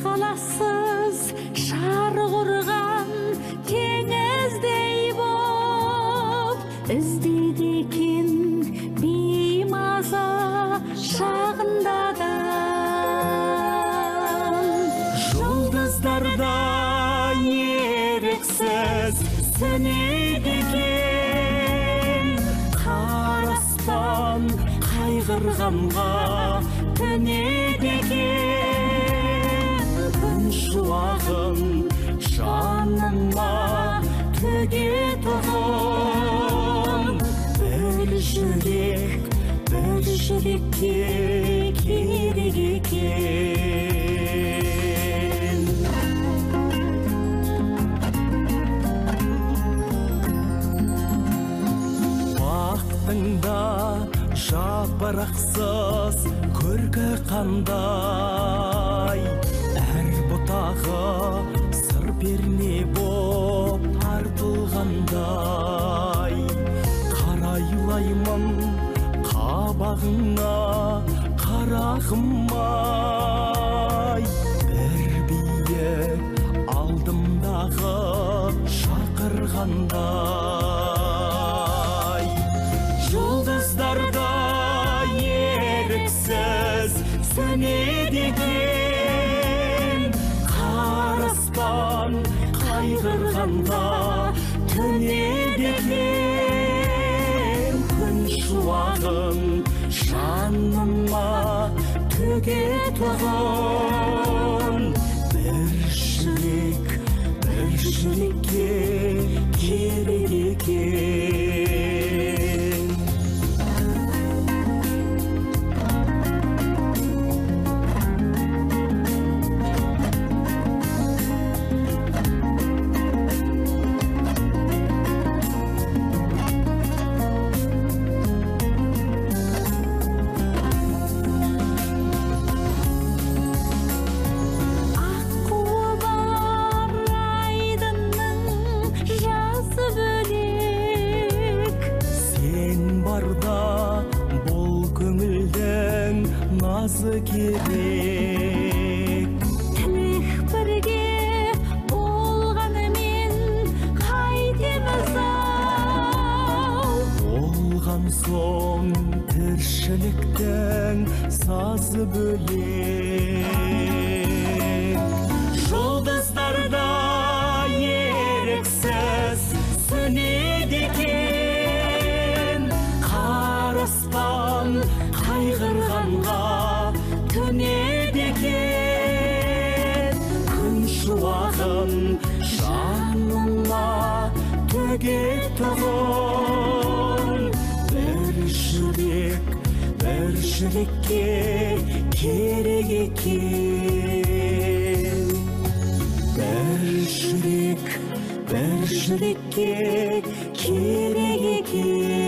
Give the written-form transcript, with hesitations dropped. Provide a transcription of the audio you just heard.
қалассыз шар құрған теңіздей боп іздейді екен беймаза шағында адам. Жұлдыздарда еріксіз сөнеді екен қара аспан қайғырғанға төнеді екен. Күн шуағын жаныма төгетұғын бір жүрекке керек екен. Бақтыңда жапырақсыз көркі қандай, әр бұтағы сыр перне боп тартылғандай. Қарайлаймын қабағыңа қарағым-ай, бір биік алдымдағы шақырғандай. Жұлдыздарда еріксіз сөнеді екен қара аспан қайғырғанда төнеді екен. Күн шуағын жаныма төгетұғын бір жүрекке керек екен. Назы керек тілек бірге болғанымен қайтеміз-ау. Болған соң тіршіліктің сазы бөлек. Жұлдыздарда еріксіз сөнеді екен қара аспан қайғырғанға төнеді екен. Күн шуағын жаныма төгетұғын бір жүрекке керек екен. Бір жүрекке керек екен.